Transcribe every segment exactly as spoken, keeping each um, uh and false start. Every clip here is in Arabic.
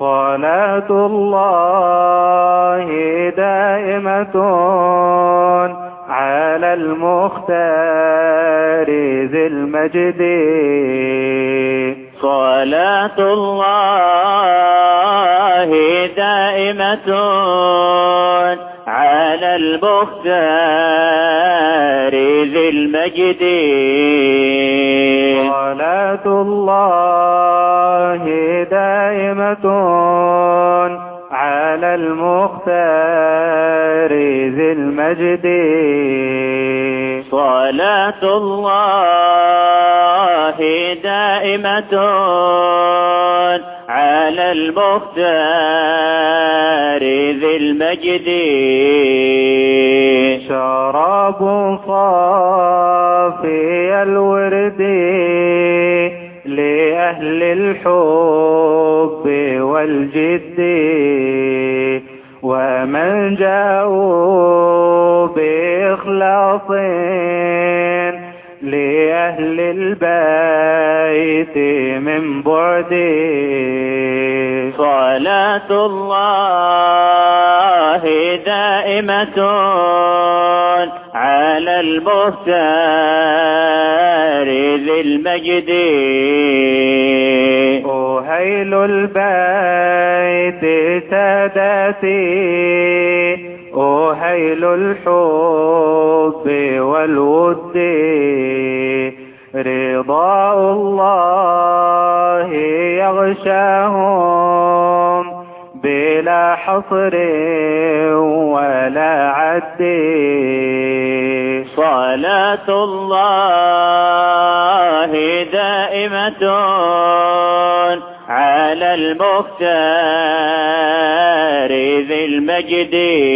صلاة الله دائمة على المختار ذي المجد. صلاة الله دائمة على المختار ذي المجد. صلاة الله دائمة على المختار ذي المجد. صلاة الله دائمة على المختار ذي المجد. شراب صافي الورد لأهل الحب والجد، ومن جاءوا بإخلاص لأهل البيت من بعد. صلاة الله دائمة على المختار ذي المجد. أهيل البيت سادتي، أهيل الحب والود، رضاء الله يغشاهم بلا حصر ولا عد. صلاة الله دائمة على المختار ذي المجد.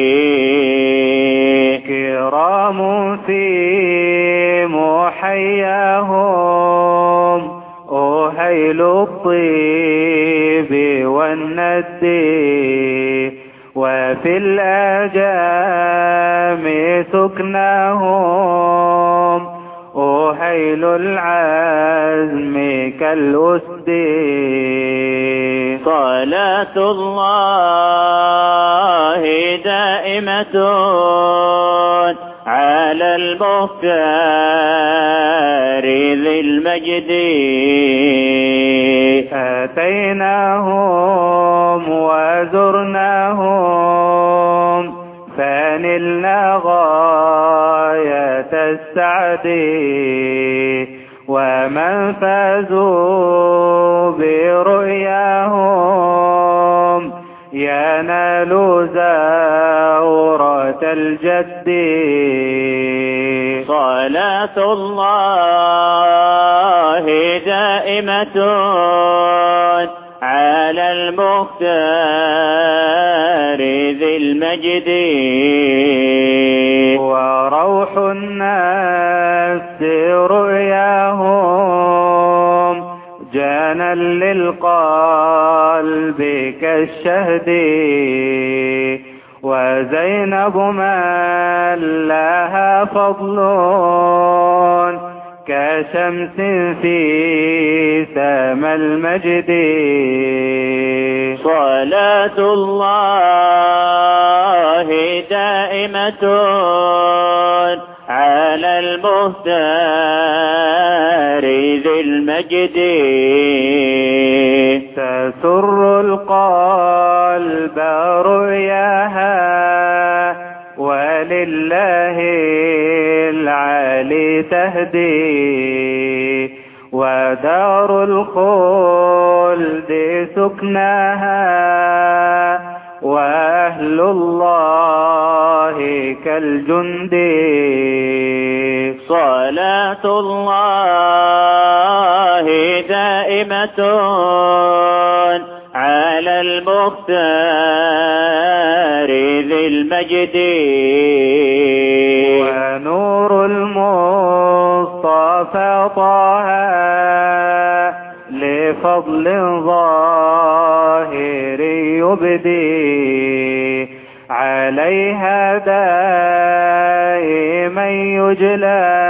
كرام في محياهم أهيل الطيب والند، وفي الآجام سكناهم أهيل العزم كالأسد. صلاة الله دائمة على المختار ذي المجد. أتيناهم وزرناهم فنلنا غاية السعد، ومن فازوا برؤياهم ينالوا زورة الجد. صلاة الله دائمة على المختار ذي المجد. وروح الناس رؤياهم جانا للقلب كالشهد، وزينب من لها فضل كشمس في سما المجد. صلاة الله دائمة على المختار ذي المجد. تسر القلب رؤياها ولله العالي تهدي، ودار الخلد سكناها وأهل الله كالجند. صلاة الله دائمة على المختار ذي المجد. ونور المصطفى طه لفضل ظاهر يبدي، عليها دائما يجلى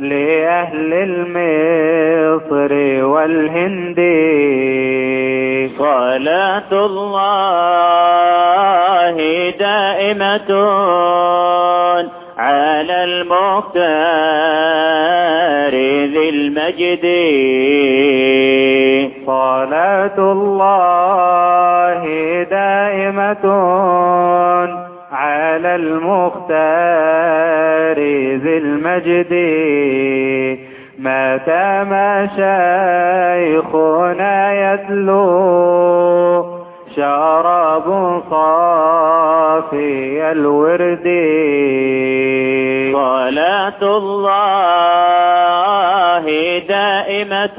لأهل المصر والهند. صلاة الله دائمة على المختار ذي المجد. صلاة الله دائمة على المختار ذي المجد. ما تام شيخنا يتلو شراب صافي الورد. صلاة الله دائمة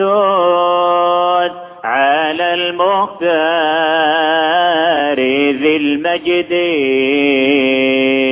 على المختار ذي المجد.